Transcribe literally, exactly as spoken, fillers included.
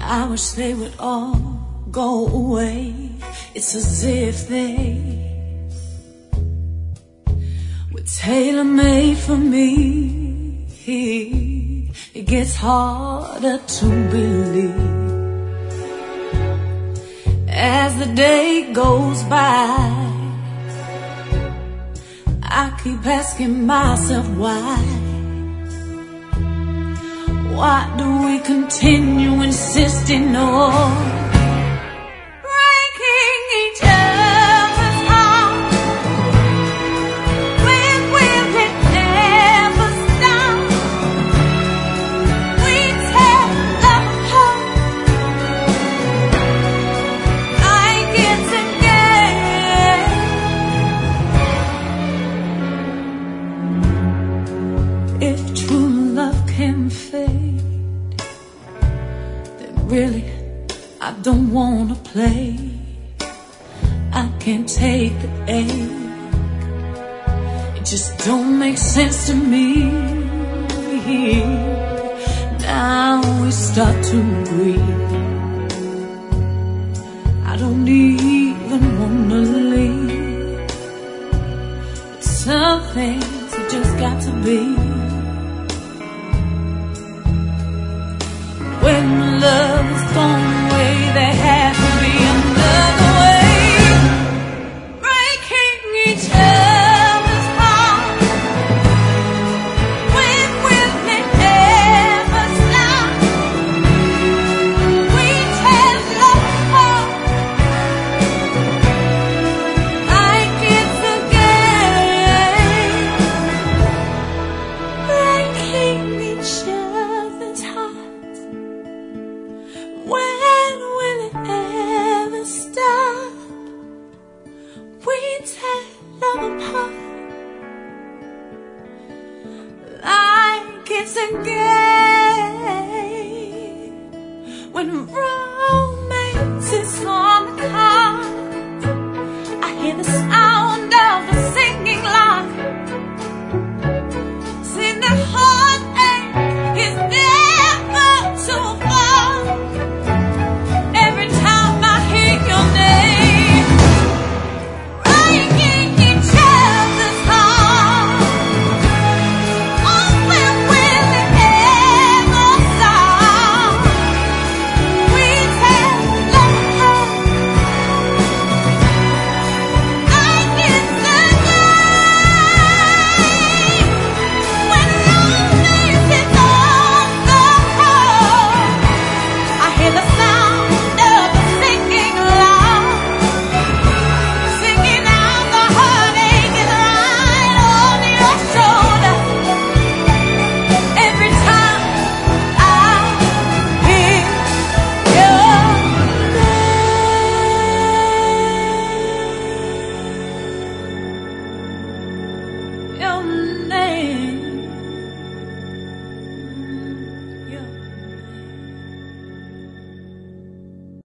I wish they would all go away. It's as if they were tailor-made for me. It gets harder to believe as the day goes by. I keep asking myself why. Why do we continue insisting on breaking each other's heart when will it never stop? We tear love apart like it's a game. If true love can fade, really, I don't wanna play. I can't take the ache. It just don't make sense to me. Now we start to agree. I don't even wanna leave, but some things have just got to be.